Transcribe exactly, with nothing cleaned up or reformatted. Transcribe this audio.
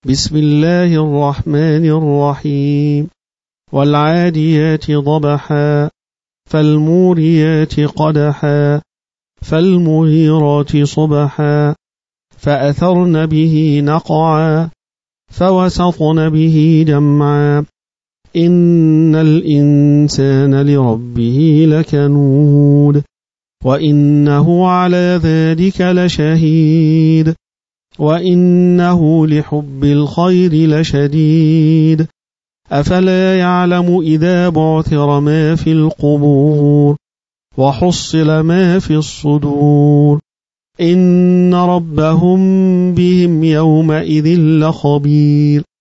بسم الله الرحمن الرحيم والعاديات ضبحا فالموريات قدحا فالمغيرات صبحا فأثرن به نقعا فوسطن به جمعا إن الإنسان لربه لكنود وإنه على ذلك لشهيد وإنه لحب الخير لشديد أفلا يعلم إذا بعثر ما في القبور وحصل ما في الصدور إن ربهم بهم يومئذ لخبير